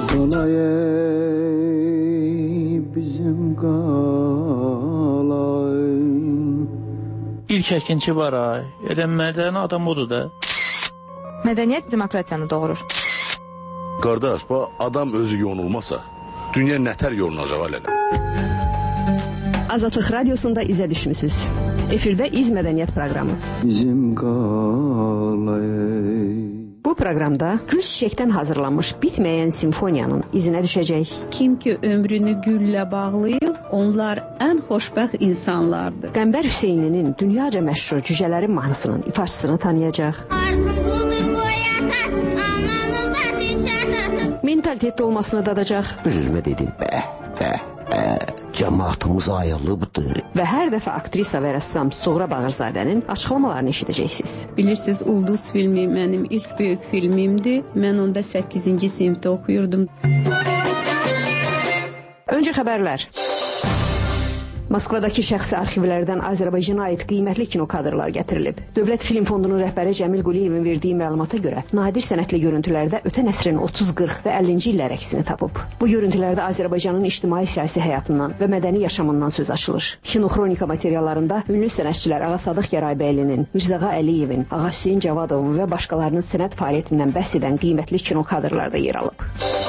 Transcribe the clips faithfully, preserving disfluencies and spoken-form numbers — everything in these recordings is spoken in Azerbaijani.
Qalay bizim qalay. İlk əkinçi var ay. Elə mədəni adam odur da. Mədəniyyət demokratiyanı doğurur. Qardaş, bu adam özü yonulmasa, dünya nətər yolunacaq alələ? Azadlıq Radiosunda izə düşmüsünüz. Efirdə İz Mədəniyyət proqramı. Bizim qalay. Bu proqramda gül çiçəkdən hazırlanmış bitməyən simfoniyanın izinə düşəcək. Kim ki ömrünü güllə bağlayıb, onlar ən xoşbəxt insanlardır. Qəmbər Hüseyninin dünyaca məşhur Cücələrin mahnısının ifaçısını tanıyacaq. Mentalitetli olmasını dadacaq. Öz-özümə dedim, bəh, bəh, bəh, cəmaatımız ayılıbdır. Və hər dəfə aktrisa və rəssam Suğra Bağırzadənin açıqlamalarını eşidəcəksiniz. Bilirsiniz, Ulduz filmi mənim ilk böyük filmimdir. Mən onda səkkizinci sinifdə oxuyurdum. Öncə xəbərlər. Moskvadakı şəxsi arxivlərdən Azərbaycana aid qiymətli kino kadrlar gətirilib. Dövlət Film Fondunun rəhbəri Cəmil Quliyevin verdiyi məlumata görə nadir sənətli görüntülərdə ötən əsrin otuz, qırx və əllinci illər əksini tapıb. Bu görüntülərdə Azərbaycanın ictimai-siyasi həyatından və mədəni yaşamından söz açılır. Kinoxronika materiallarında ünlü sənətçilər Ağa Sadıq Gəraybəylinin, Mirzağa Əliyevin, Ağa Hüseyn Cavadovun və başqalarının sənət fəaliyyətindən bəhs edən qiymətli kino kadrlarda yer alıb.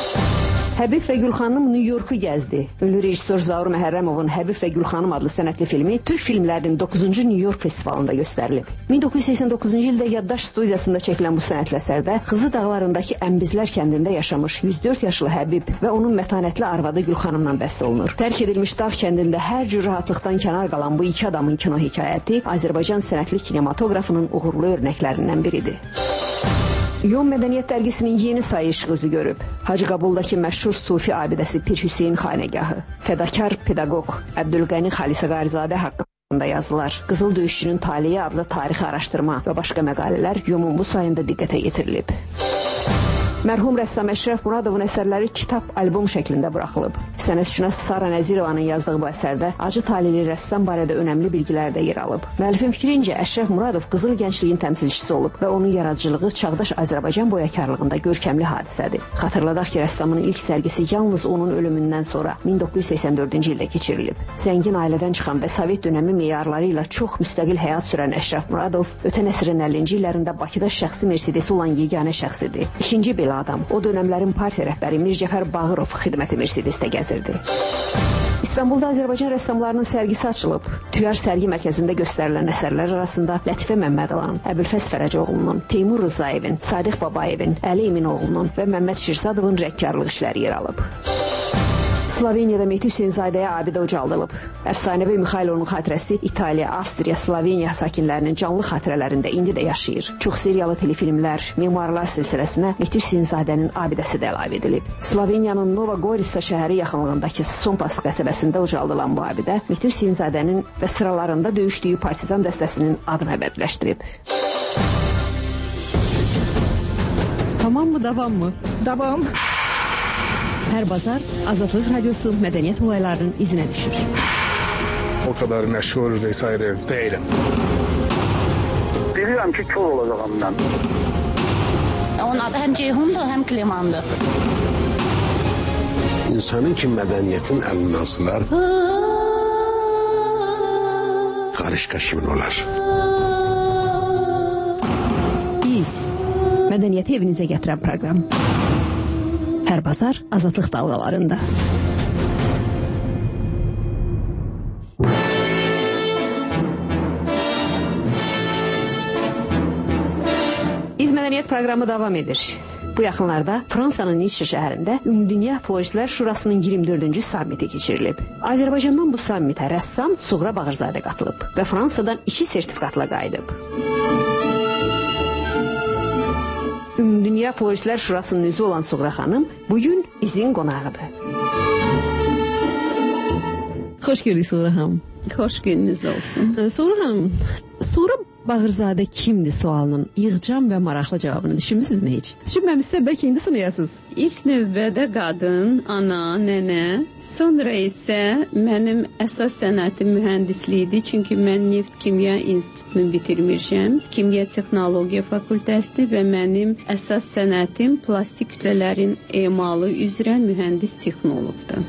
Həbib və Gülxanım New Yorku gəzdi. Ünlü rejissor Zaur Məhərrəmovun Həbib və Gülxanım adlı sənətli filmi Türk filmlərinin doqquzuncu New York festivalında göstərilib. min doqquz yüz səksən doqquzuncu ildə Yaddaş studiyasında çəkilən bu sənətli əsərdə Xızı dağlarındakı Ənbizlər kəndində yaşamış yüz dörd yaşlı Həbib və onun mətanətli arvadı Gülxanımla bəhs olunur. Tərk edilmiş dağ kəndində hər cür rahatlıqdan kənar qalan bu iki adamın kino hekayəti Azərbaycan sənətli kinematoqrafının uğurlu örnəklərindən biridir. Yon Mədəniyyət dərgisinin yeni sayı işıq üzü görüb. Hacı Qabuldakı məşhur sufi abidəsi Pir Hüseyn xanəgahı, fədakar pedaqoq Əbdülqəni Xalisəqarizadə haqqında yazılar, Qızıl Döyüşçünün Taleyi adlı tarixi araşdırma və başqa məqalələr Yomun bu sayında diqqətə yetirilib. Mərhum rəssam Əşrəf Muradovun əsərləri kitab, albom şəklində buraxılıb. Sənətşünas Sara Nəzirovanın yazdığı bu əsərdə acı talihli rəssam barədə önəmli bilgilər də yer alıb. Müəllifin fikrincə Əşrəf Muradov qızıl gəncliyin təmsilçisi olub və onun yaradıcılığı çağdaş Azərbaycan boyakarlığında görkəmli hadisədir. Xatırladaq ki, rəssamın ilk sərgisi yalnız onun ölümündən sonra min doqquz yüz səksən dördüncü ildə keçirilib. Zəngin ailədən çıxan və Sovet dönəmi meyarları ilə çox müstəqil həyat sürən Əşrəf Muradov ötən əsrin əllinci illərində Bakıda şəxsi Mercedesi olan yeganə şəxsidir. İkinci belə adam. O dönəmlərin partiya rəhbəri Mir Cəfər Bağırov xidməti Mercedesdə gəzirdi. İstanbulda Azərbaycan rəssamlarının sərgisi açılıb. Tüyar sərgi mərkəzində göstərilən əsərlər arasında Lətifə Məmmədovanın, Əbülfəz Fərəcoğlunun, Teymur Rızayevin, Sadiq Babayevin, Əli Eminoğlunun və Məmməd Şirsadovun rəngkarlıq işləri yer alıb. Sloveniyada Mehdi Hüseynzadəyə abidə ucaldılıb. Əfsanəvi Mixailovun xatirəsi İtaliya, Avstriya, Sloveniya sakinlərinin canlı xatirələrində indi də yaşayır. Çox seriyalı telefilmlər, memuarlar silsiləsinə Mehdi Hüseynzadənin abidəsi də əlavə edilib. Sloveniyanın Nova Gorica şəhəri yaxınlığındakı Sompas qəsəbəsində ucaldılan bu abidə Mehdi Hüseynzadənin və sıralarında döyüşdüyü partizan dəstəsinin adını əbədiləşdirib. Tamam mı, davam mı? Davam. Hər bazar Azadlıq Radiosu mədəniyyət olaylarının izinə düşür. O kadar məşhur vesaire değilim. Bilirəm ki, kör olacağım mən. Onun adı həm Ceyhundur, həm Klimandır. İnsanın ki mədəniyyətin əlindən asılar, qarışqa kimin olar? Biz mədəniyyəti evinizə gətirən proqram. Hər bazar Azadlıq dalğalarında. İz Mədəniyyət proqramı davam edir. Bu yaxınlarda Fransanın Nice şəhərində Ümumdünya Floristlər Şurasının iyirmi dördüncü sammiti keçirilib. Azərbaycandan bu sammitə rəssam Suğra Bağırzadə qatılıb və Fransadan iki sertifikatla qayıdıb. Ümumdünya Floristlər Şurasının üzvü olan Suğra xanım bugün izin qonağıdır. Xoş gördük Suğra xanım. Xoş gününüz olsun. Suğra xanım, Suğra Bağırzadə kimdir sualının yığcam və maraqlı cavabını düşünmüsünüzmü heç? Düşünməmişsə bəlkə indi sınayasınız. İlk növbədə qadın, ana, nənə, sonra isə mənim əsas sənətim mühəndislikdir. Çünki mən Neft Kimya İnstitutunu bitirmişəm. Kimya Texnologiya fakültəsini və mənim əsas sənətim plastik kütlələrin emalı üzrə mühəndis texnoloqdur.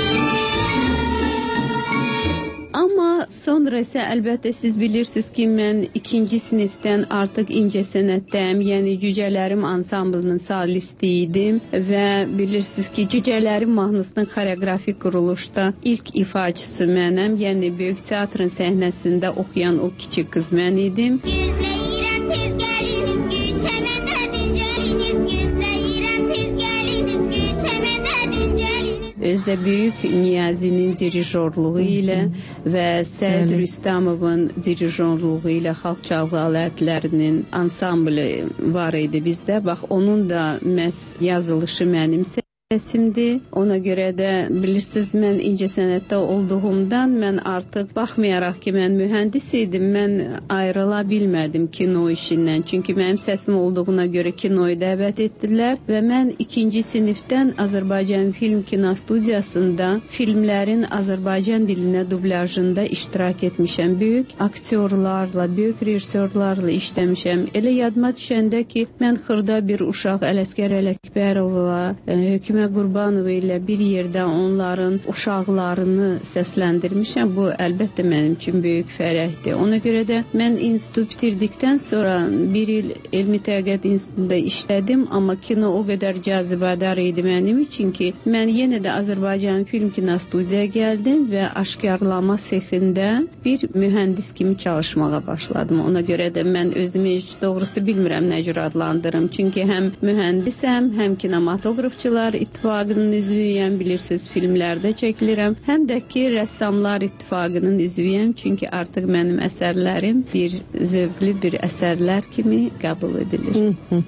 Amma sonra isə əlbəttə siz bilirsiniz ki, mən ikinci sinifdən artıq incəsənətdəyim, yəni Cücələrim ansamblının solisti idim və bilirsiniz ki, Cücələrim mahnısının xoreografik quruluşda ilk ifaçısı mənəm, yəni Böyük Teatrın səhnəsində oxuyan o kiçik qız mən idim. Güzləyirəm tez gəliniz, güçəməndə dincəliniz, güzləyirəm tez gəliniz, güçəməndə dincəliniz. Özdə Böyük Niyazinin dirijorluğu ilə və Səid Rüstəmovun dirijorluğu ilə xalq çalğı alətlərinin ansamblı var idi bizdə. Bax, onun da məhz yazılışı mənim səsimdir. Ona görə də bilirsiniz, mən incəsənətdə olduğumdan mən artıq baxmayaraq ki, mən mühəndis idim, mən ayrıla bilmədim kino işindən. Çünki mənim səsim olduğuna görə kinoyu dəvət etdilər və mən ikinci sinifdən Azərbaycan Film Kinostudiyasında filmlərin Azərbaycan dilinə dublyajında iştirak etmişəm. Böyük aktyorlarla, böyük rejissorlarla işləmişəm. Elə yadıma düşəndə ki, mən xırda bir uşaq Ələsgər Ələkbərovla, Hökümət Qurbanova ilə bir yerdə onların uşaqlarını səsləndirmişəm. Bu əlbəttə mənim üçün böyük fərəhdir. Ona görə də mən institut bitirdikdən sonra bir il Elmi Tədqiqat İnstitutunda işlədim, amma kino o qədər cazibədar idi mənim üçün ki, mən yenə də Azərbaycan Film Kinostudiyaya gəldim və aşkarlama sexində bir mühəndis kimi çalışmağa başladım. Ona görə də mən özümü heç doğrusu bilmirəm nə cür adlandırım. Çünki həm mühəndisəm, həm kinematografçılar İttifaqının üzvüyəm, bilirsiniz, filmlərdə çəkilirəm. Həm də ki, Rəssamlar İttifaqının üzvüyəm, çünki artıq mənim əsərlərim bir zövqlü bir əsərlər kimi qəbul edilir.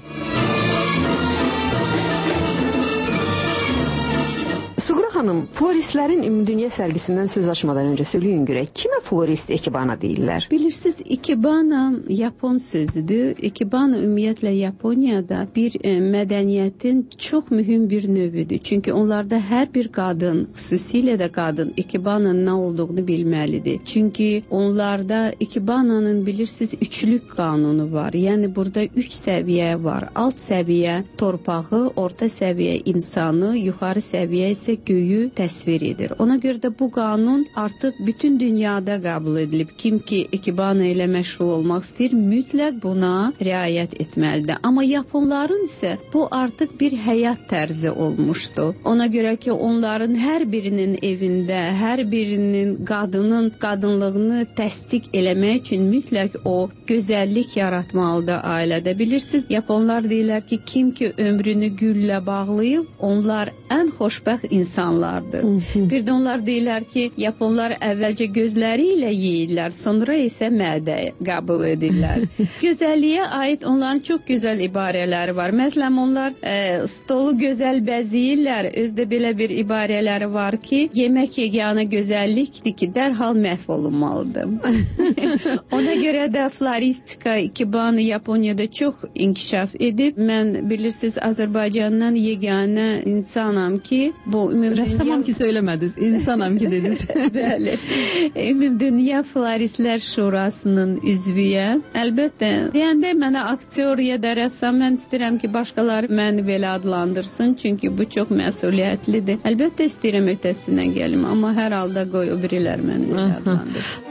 Suğra xanım, floristlərin ümumdünya sərgisindən söz açmadan öncə söyləyin görək, kimə florist ikebana deyirlər? Bilirsiniz, ikebana Yapon sözüdür. Ikebana ümumiyyətlə Yaponiyada bir e, mədəniyyətin çox mühüm bir növüdür. Çünki onlarda hər bir qadın, xüsusilə də qadın ikebananın nə olduğunu bilməlidir. Çünki onlarda ikebananın bilirsiniz üçlük qanunu var. Yəni burada üç səviyyə var. Alt səviyyə torpağı, orta səviyyə insanı, yuxarı səviyyə isə göyü təsvir edir. Ona görə də bu qanun artıq bütün dünyada qəbul edilib. Kim ki ikebana ilə məşğul olmaq istəyir, mütləq buna riayət etməlidir. Amma Yaponların isə bu artıq bir həyat tərzi olmuşdu. Ona görə ki, onların hər birinin evində, hər birinin qadının qadınlığını təsdiq eləmək üçün mütləq o gözəllik yaratmalıdır ailədə. Bilirsiniz, Yaponlar deyirlər ki, kim ki ömrünü güllə bağlayıb, onlar ən xoşbəxt insanlardır. Bir də onlar deyirlər ki, Yaponlar əvvəlcə gözləri ilə yeyirlər, sonra isə mədə qəbul edirlər. Gözəlliyə aid onların çox gözəl ibarələri var. Məsələn, onlar e, stolu gözəl bəzəyirlər. Özdə belə bir ibarələri var ki, yemək yeganə gözəllikdir ki, dərhal məhv olunmalıdır. Ona görə də floristika, ikebana Yaponiyada çox inkişaf edib. Mən bilirsiniz, Azərbaycandan yeganə insanam ki, bu Rəssamam ki söyləmədiniz, insanam ki dediniz. Bəli. Ümumdünya Floristlər Şurasının üzvüyəm. Əlbəttə, deyəndə mənə aktyor ya da rəssam, mən istəyirəm ki, başqaları məni belə adlandırsın, çünki bu çox məsuliyyətlidir. Əlbəttə istəyirəm ötəsindən gəlim, amma hər halda qoy o birilər məni belə adlandırsın.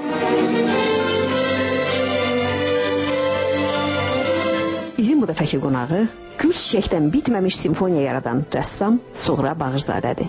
Bizim bu dəfəki qonağı gül çiçəkdən bitməmiş simfoniya yaradan rəssam Suğra Bağırzadədir.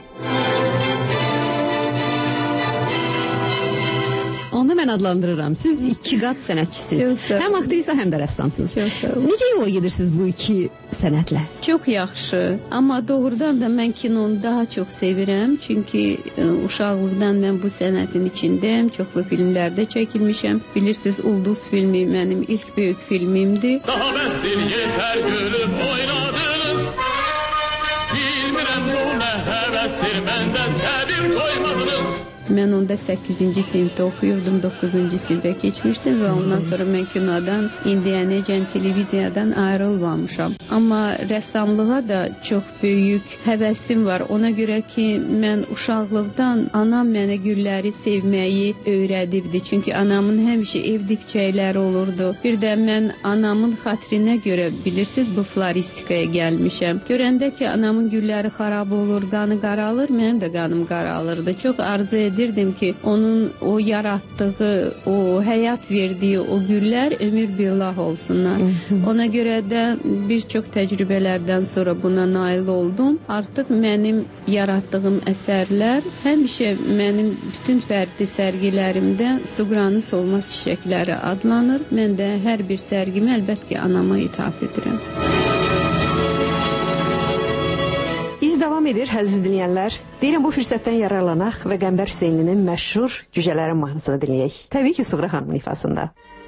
Onu mən adlandırıram. Siz iki qat sənətçisiniz. Həm aktrisa, həm də rəssamsınız. Necə yola gedirsiniz bu iki sənətlə? Çox yaxşı. Amma doğrudan da mən kinonu daha çox sevirəm. Çünki ə, uşaqlıqdan mən bu sənətin içindəyəm. Çoxlu filmlərdə çəkilmişəm. Bilirsiniz, Ulduz filmi mənim ilk böyük filmimdir. Daha bəsdir, yetər gülüb oynadınız. Bilmirəm bu nə həvəsdir, məndə səbir qoymadınız. Mən onda səkkizinci sinifdə oxuyurdum, doqquzuncu sinifə keçmişdim və ondan sonra mən kinodan, indiyənəcən televiziyadan ayrılmamışam. Amma rəssamlığa da çox böyük həvəsim var. Ona görə ki, mən uşaqlıqdan anam mənə gülləri sevməyi öyrədibdi. Çünki anamın həmişə ev dibçəkləri olurdu. Bir də mən anamın xətrinə görə, bilirsiniz, bu floristikaya gəlmişəm. Görəndə ki, anamın gülləri xarab olur, qanı qaralır, mənim də qanım qaralırdı. Çox arzu edirdim ki, onun o yaratdığı, o həyat verdiyi o güllər ömür billah olsunlar. Ona görə də bir çox təcrübələrdən sonra buna nail oldum. Artıq mənim yaratdığım əsərlər həmişə mənim bütün fərdi sərgilərimdə Suqranı solmaz çiçəkləri adlanır. Mən də hər bir sərgimi əlbət ki, anama ithaf edirəm. İz davam edir, əziz dinləyənlər. Deyirəm, bu fürsətdən yararlanaq və Qəmbər Hüseynlinin məşhur Cücələrin mahnısını dinləyək. Təbii ki, Suğra xanımın ifasında.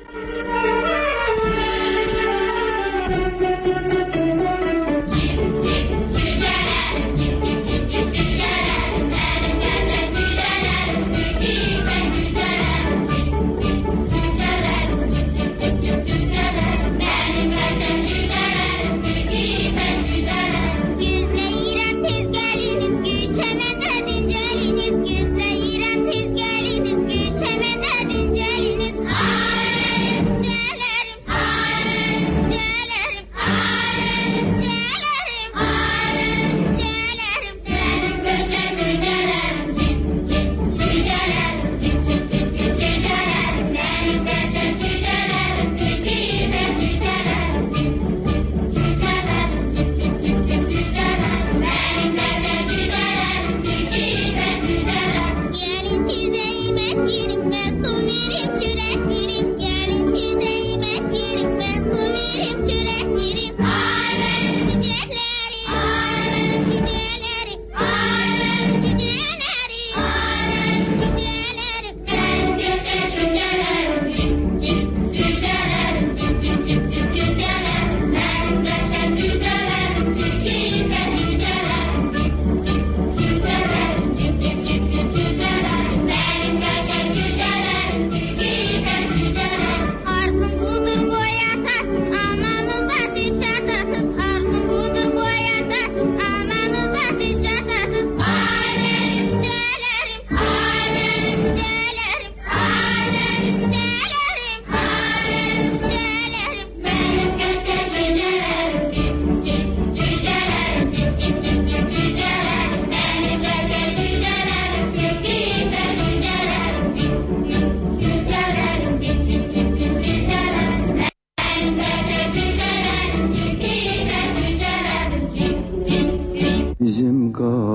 Bizim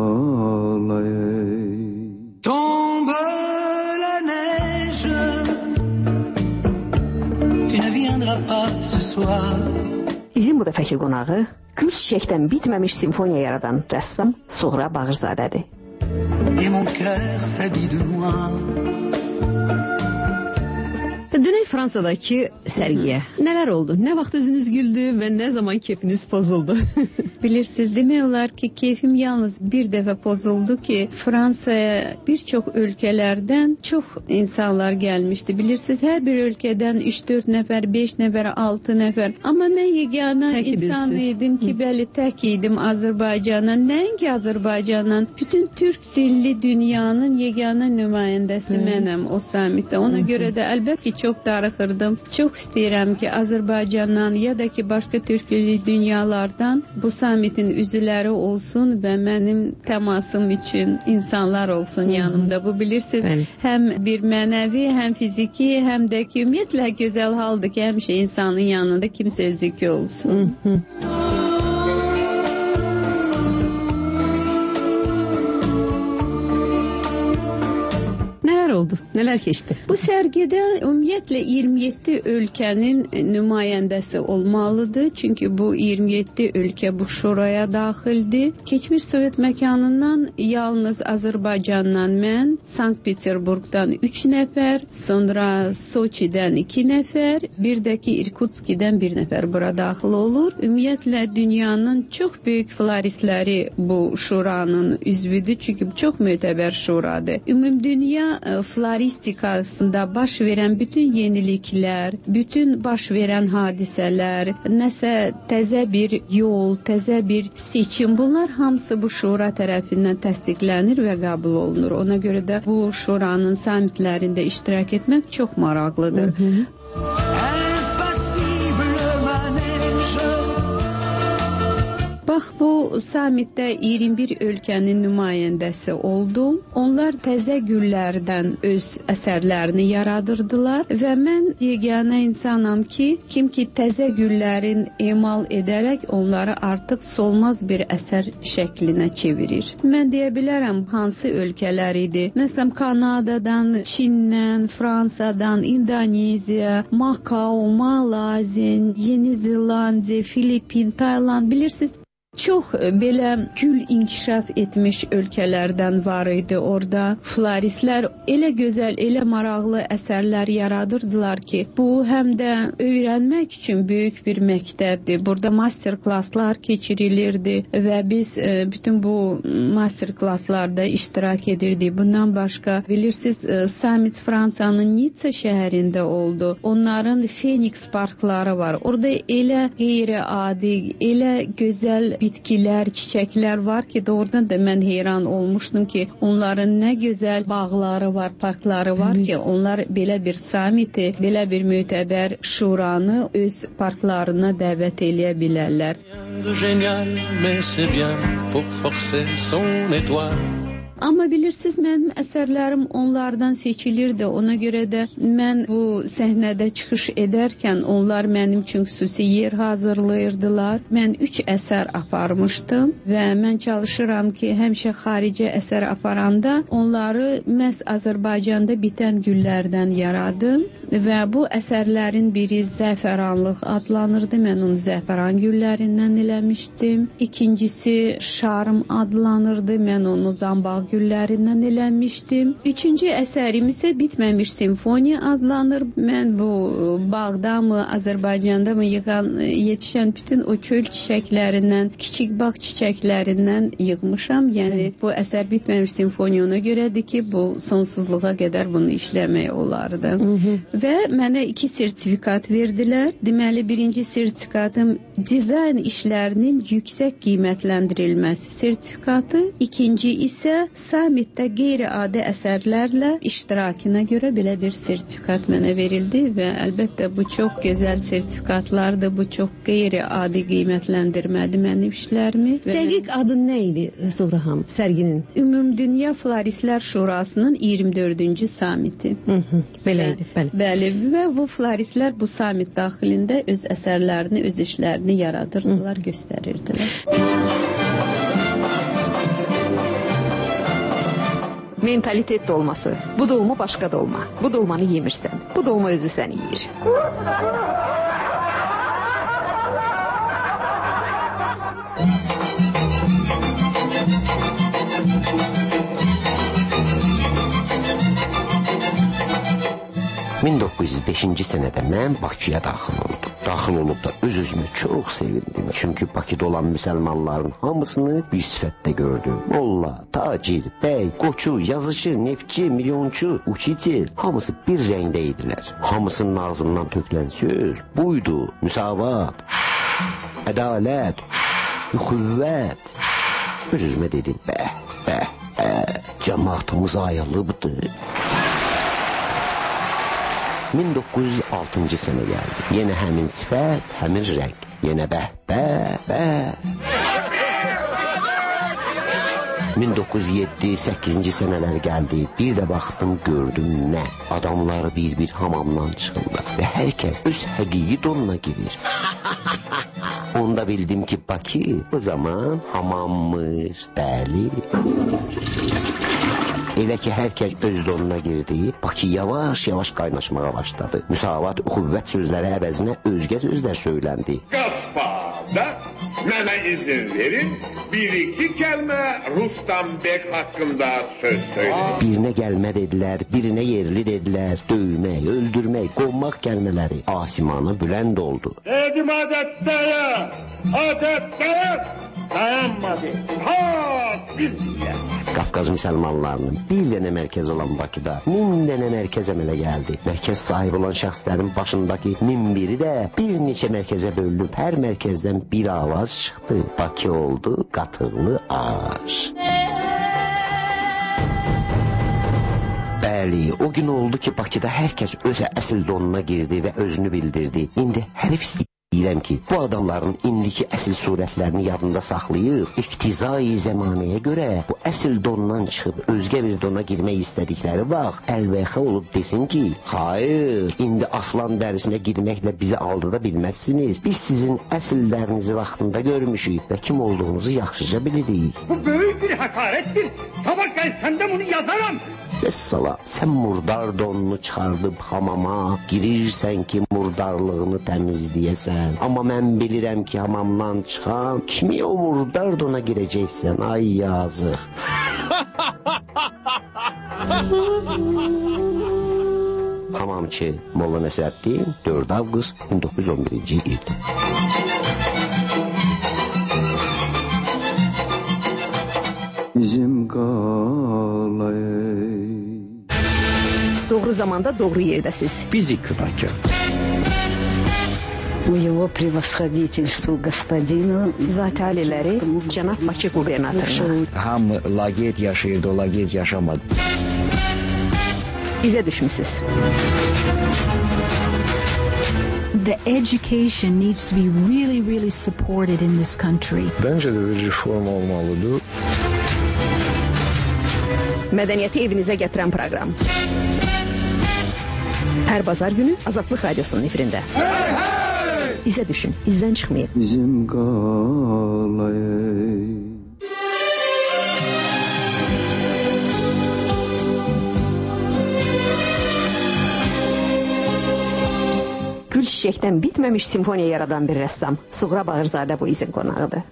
qalayı Tombe la neige Tu ne viendras pas ce soir Bizim bu dəfəki qonağı gül çiçəkdən bitməmiş simfoniya yaradan rəssam Suğra Bağırzadədir. Et mon cœur s'habille de noir Dünən Fransadakı sərgiyə nələr oldu? Nə vaxt özünüz güldü və nə zaman keyfiniz pozuldu? Bilirsiniz, demək olar ki, keyfim yalnız bir dəfə pozuldu ki, Fransaya bir çox ölkələrdən çox insanlar gəlmişdi. Bilirsiniz, hər bir ölkədən üç dörd nəfər, beş nəfər, altı nəfər. Amma mən yeganə insan idim ki, bəli, tək idim Azərbaycandan. Nəinki Azərbaycandan, bütün türk dilli dünyanın yeganə nümayəndəsi mənəm o samitdə. Ona görə də əlbət ki, çox darıxırdım. Çox istəyirəm ki, Azərbaycandan ya da ki, başqa türk dilli dünyalardan bu samitin üzvləri olsun və mənim təmasım üçün insanlar olsun yanımda. Bu bilirsiniz, Bəli. həm bir mənəvi, həm fiziki, həm də ki, ümumiyyətlə gözəl haldır ki, həmişə insanın yanında kimsə özükü olsun. Hı -hı. oldu? Neler keçdi? Bu sərgidə ümumiyyətlə iyirmi yeddi ölkənin nümayəndəsi olmalıdır. Çünki bu iyirmi yeddi ölkə bu şuraya daxildir. Keçmiş Sovet məkanından yalnız Azərbaycandan mən, Sankt-Peterburqdan üç nəfər, sonra Soçidən iki nəfər, bir də ki İrkutskidən bir nəfər bura daxil olur. Ümumiyyətlə dünyanın çox böyük floristləri bu şuranın üzvüdür. Çünki bu çox mötəbər şuradır. Ümumdünya floristikasında baş verən bütün yeniliklər, bütün baş verən hadisələr, nəsə təzə bir yol, təzə bir seçim, bunlar hamısı bu şura tərəfindən təsdiqlənir və qəbul olunur. Ona görə də bu şuranın sammitlərində iştirak etmək çox maraqlıdır. Hı -hı. Bax, bu sammitdə iyirmi bir ölkənin nümayəndəsi oldu. Onlar təzə güllərdən öz əsərlərini yaradırdılar və mən yeganə insanam ki, kim ki təzə güllərin emal edərək onları artıq solmaz bir əsər şəklinə çevirir. Mən deyə bilərəm hansı ölkələr idi. Məsələn, Kanadadan, Çindən, Fransadan, İndoneziya, Makao, Malaziya, Yeni Zelandiya, Filipin, Tayland, bilirsiniz, çox belə gül inkişaf etmiş ölkələrdən var idi orada. Floristlər elə gözəl, elə maraqlı əsərlər yaradırdılar ki, bu həm də öyrənmək üçün böyük bir məktəbdir. Burada master klasslar keçirilirdi və biz e, bütün bu master klasslarda iştirak edirdik. Bundan başqa, bilirsiniz, e, summit Fransanın Nitsa şəhərində oldu. Onların Phoenix parkları var. Orada elə qeyri-adi, elə gözəl bitkilər, çiçəklər var ki, doğrudan da mən heyran olmuşdum ki, onların nə gözəl bağları var, parkları var ki, onlar belə bir samiti, belə bir mötəbər şuranı öz parklarına dəvət eləyə bilərlər. Amma bilirsiniz, mənim əsərlərim onlardan seçilirdi. Ona görə də mən bu səhnədə çıxış edərkən onlar mənim üçün xüsusi yer hazırlayırdılar. Mən üç əsər aparmışdım və mən çalışıram ki, həmişə xarici əsər aparanda onları məhz Azərbaycanda bitən güllərdən yaradım və bu əsərlərin biri Zəfəranlıq adlanırdı. Mən onu zəfəran güllərindən eləmişdim. İkincisi Şarm adlanırdı. Mən onu zambaq güllərindən eləmişdim. Üçüncü əsərim isə Bitməmiş simfoniya adlanır. Mən bu bağdamı, Azərbaycanda mı yığan, yetişən bütün o çöl çiçəklərindən, kiçik bağ çiçəklərindən yığmışam. Yəni bu əsər Bitməmiş simfoniya ona görədir ki, bu sonsuzluğa qədər bunu işləmək olardı. Hı -hı. Və mənə iki sertifikat verdilər. Deməli, birinci sertifikatım dizayn işlərinin yüksək qiymətləndirilməsi sertifikatı, ikinci isə sammitdə qeyri-adi əsərlərlə iştirakına görə belə bir sertifikat mənə verildi və əlbəttə bu çox gözəl sertifikatlardır, bu çox qeyri-adi qiymətləndirmədi mənim işlərimi. Dəqiq adı nə idi Zuhraham sərginin? Ümumdünya Floristlər Şurasının iyirmi dördüncü sammiti. Hı -hı, belə idi, bəli. Bəli, və bu floristlər bu sammit daxilində öz əsərlərini, öz işlərini yaradırdılar, Hı. göstərirdilər. Mentalitet dolması. Bu dolma başqa dolma. Bu dolmanı yemirsən. Bu dolma özü səni yeyir. min doqquz yüz beşinci sənədə mən Bakıya daxil oldum. Daxil olub da öz-özümü çox sevindim. Çünki Bakıda olan müsəlmanların hamısını bir sifətdə gördüm. Molla, tacir, bəy, qoçu, yazıcı, neftçi, milyonçu, uçici, hamısı bir rəngdə idilər. Hamısının ağzından tökülən söz buydu: müsavat, ədalət, xüvvət. Öz-özümə dedim, bəh, bəh, bəh, cəmaatımız ayılıbdır. min doqquz yüz altıncı sənə gəldi. Yenə həmin sifət, həmin rəng. Yenə bəh, bəh, bəh. min doqquz yüz yeddi səkkizinci sənələr gəldi. Bir də baxdım, gördüm nə? Adamlar bir-bir hamamdan çıxırlar və hər kəs öz həqiqi donuna girir. Onda bildim ki, Bakı bu zaman hamammış. Bəli. Elə ki hər kəs öz donuna girdi, Bakı yavaş-yavaş qaynaşmağa başladı. Müsavat, qüvvət sözləri əvəzinə özgə sözlər söyləndi. Qasbada mənə izin verin, bir iki kəlmə Rustam Bek haqqında söz söyləyin. Birinə gəlmə dedilər, birinə yerli dedilər, döymək, öldürmək, qovmaq kəlmələri asimanı bülənd oldu. Dedim adətdəyəm, adətdəyəm, dayanmadı, ha, bildiyə. Qafqaz müsəlmanlarının bir dənə mərkəz olan Bakıda min dənə mərkəz əmələ gəldi. Mərkəz sahibi olan şəxslərin başındakı min biri də bir neçə mərkəzə bölünüb, hər mərkəzdən bir avaz çıxdı. Bakı oldu qatıqlı ağac. Bəli, o gün oldu ki, Bakıda hər kəs öz əsl donuna girdi və özünü bildirdi. İndi hərif istəyirəm ki, bu adamların indiki əsl surətlərini yadında saxlayıb, iqtizai zəmanəyə görə bu əsl dondan çıxıb özgə bir dona girmək istədikləri vaxt əlbəxə olub desin ki, hayır, indi aslan dərisinə girməklə bizi aldada bilməzsiniz. Biz sizin əsillərinizi vaxtında görmüşük və kim olduğunuzu yaxşıca bilirik. Bu böyük bir həqarətdir. Sabah qəzəndə bunu yazaram. Vəssala, sən murdar donunu çıxardıb hamama girirsən ki, murdarlığını təmizləyəsən. Amma mən bilirəm ki, hamamdan çıxan kimi o murdar dona girəcəksən. Ay yazıq. Hamamçı Molla Nəsrəddin, dörd avqust min doqquz yüz on birinci il. Bizim qalay. Doğru zamanda, doğru yerdəsiz. Bizi kınakar. У его превосходительству господину Zati aliləri cənab Bakı qubernatoruna. Hamı laqeyd yaşayırdı, o laqeyd yaşamadı. İzə düşmüsünüz. The education needs to be really, really supported in this country. Bence de bir reform olmalıdır. Mədəniyyəti evinizə gətirən proqram. Hər bazar günü Azadlıq Radiosunun efirində. Hey, hey! İzə düşün, izdən çıxmayın. Bizim qalay. Gül çiçəkdən bitməmiş simfoniya yaradan bir rəssam Suğra Bağırzadə bu izin qonağıdır.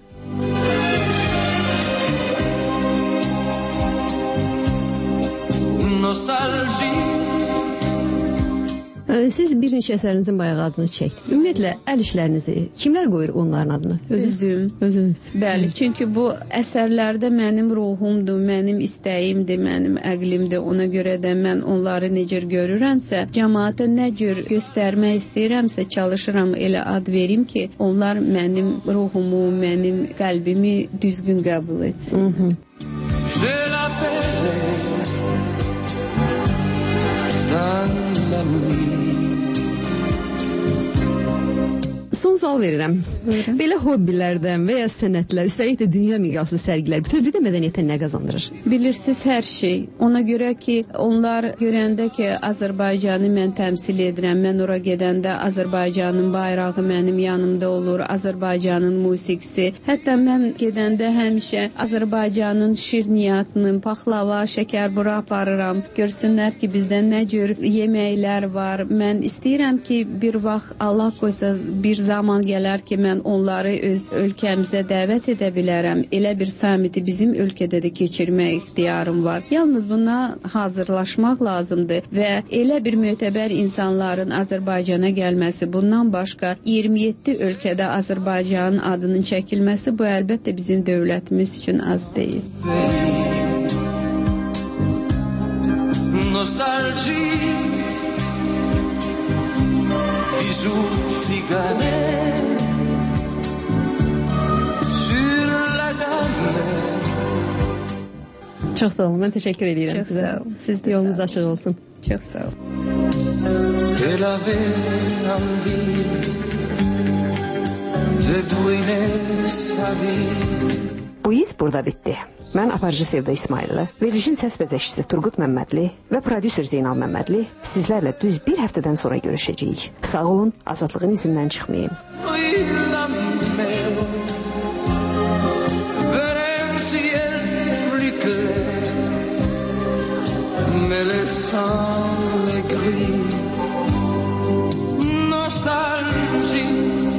Siz bir neçə əsərinizin bayağı adını çəkdiniz. Ümumiyyətlə, əl işlərinizi kimlər qoyur onların adını? Özüm. Özünüz. Bəli, çünki bu əsərlərdə mənim ruhumdur, mənim istəyimdir, mənim əqlimdir. Ona görə də mən onları necə görürəmsə, cəmaata nə cür göstərmək istəyirəmsə, çalışıram elə ad verim ki, onlar mənim ruhumu, mənim qəlbimi düzgün qəbul etsin. Hı -hı. Son sual verirəm. Buyurun. Belə hobbilərdən və ya sənətlər, üstəlik də dünya miqyaslı sərgilər bütövlükdə mədəniyyətə nə qazandırır? Bilirsiniz, hər şey. Ona görə ki, onlar görəndə ki, Azərbaycanı mən təmsil edirəm, mən ora gedəndə Azərbaycanın bayrağı mənim yanımda olur, Azərbaycanın musiqisi. Hətta mən gedəndə həmişə Azərbaycanın şirniyyatını, paxlava, şəkərbura aparıram. Görsünlər ki, bizdə nə cür yeməklər var. Mən istəyirəm ki, bir vaxt Allah qoysa bir zaman gələr ki, mən onları öz ölkəmizə dəvət edə bilərəm. Elə bir samiti bizim ölkədə də keçirmək ixtiyarım var. Yalnız buna hazırlaşmaq lazımdır və elə bir mötəbər insanların Azərbaycana gəlməsi, bundan başqa iyirmi yeddi ölkədə Azərbaycanın adının çəkilməsi, bu əlbəttə bizim dövlətimiz üçün az deyil. Nostalgie, bisous cigarette sur la gamme. Çox sağ olun, mən təşəkkür edirəm Çox sizə. Sağ olun. Siz də yolunuz sağ olun. açıq olsun. Çox sağ olun. Elle avait envie de brûler sa vie. Bu iz burada bitdi. Mən aparıcı Sevda İsmailli, verilişin səs bəzəkçisi Turqut Məmmədli və prodüser Zeynal Məmmədli sizlərlə düz bir həftədən sonra görüşəcəyik. Sağ olun, azadlığın izindən çıxmayın. sans les grilles. Nostalgie.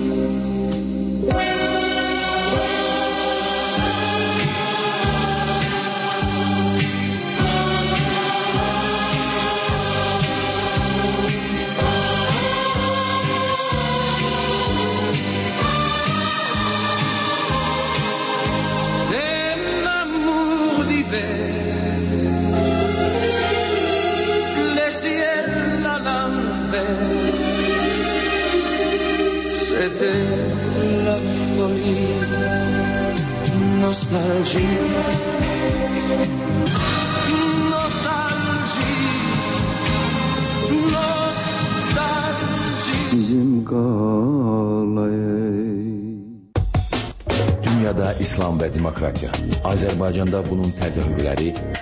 C'était la folie, nostalgie, nostalgie, nostalgie. Bizim qalaya. Dünyada İslam və demokratiya. Azərbaycanda bunun təzahürləri